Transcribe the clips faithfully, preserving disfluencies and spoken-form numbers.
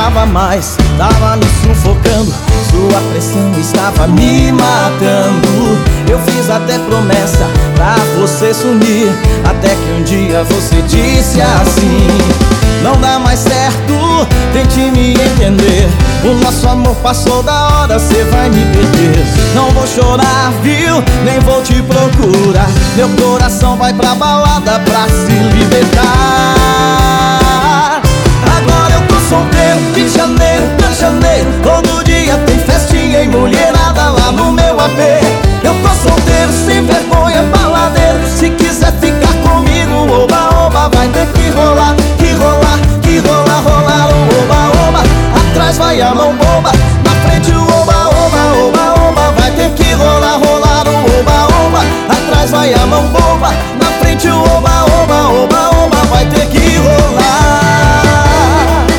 aguentava mais, tava me sufocando, sua pressão estava me matando. Eu fiz até promessa pra você sumir, até que um dia você disse assim: não dá mais certo, tente me entender, o nosso amor passou da hora, cê vai me perder. Não vou chorar, viu, nem vou te procurar, meu coração vai pra balada pra se libertar. Agora eu tô solteiro, de janeiro pra janeiro, todo dia tem festinha e mulherada lá no meu A P. Eu tô solteiro, sem vergonha, baladeiro, se quiser ficar comigo, oba, oba, vai ter que rolar, que rolar, que rolar, rolar o oba, oba. Atrás vai a mão boba, na frente o oba, oba, oba, oba. Vai ter que rolar, rolar o oba, oba. Atrás vai a mão boba, na frente o oba, oba, oba, oba. Vai ter que rolar.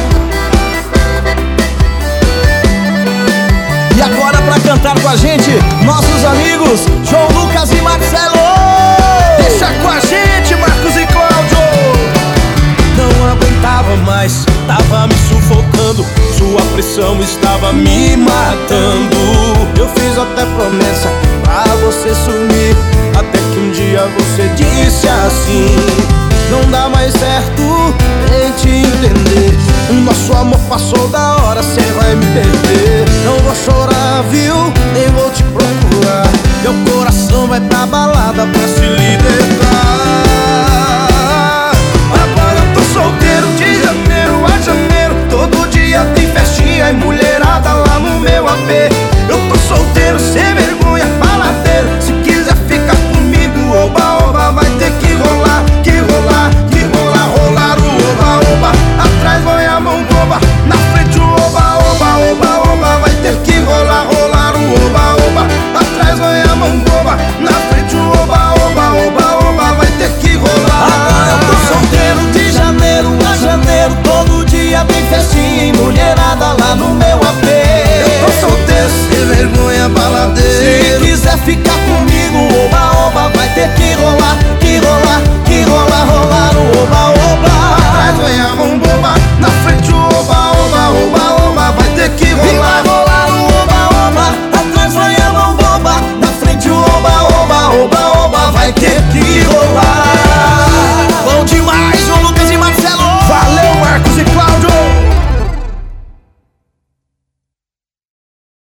E agora pra cantar com a gente, nossos amigos João Lucas e Marcelo. Deixa com a gente, Marcos e Cláudio. Não aguentava mais, tava me sufocando, sua pressão estava me matando. Eu fiz até promessa pra você sumir, até que um dia você disse assim: não dá mais certo, tente entender, o nosso amor passou da hora, cê vai me perder. Não vou chorar, viu, nem vou te procurar, meu coração vai pra balada pra se libertar. Agora eu tô solteiro, de janeiro a janeiro, todo dia tem festinha e mulherada lá no meu A P. Eu tô solteiro, sem vergonha, baladeiro, se quiser ficar comigo, oba, oba. Vai ter que rolar, que rolar, que rolar, rolar o oba, oba. Atrás vai a mão boba, na frente o oba, oba, oba, oba. Vai ter que rolar, rolar o oba, oba. Atrás vai a mão boba, na frente o oba, oba, oba, oba. Vai ter que rolar. Agora eu tô solteiro, de janeiro a janeiro, todo dia tem festinha e mulherada lá no meu A P. Eu tô solteiro, sem vergonha, baladeiro, se quiser ficar comigo, oba, oba. Vai ter que rolar,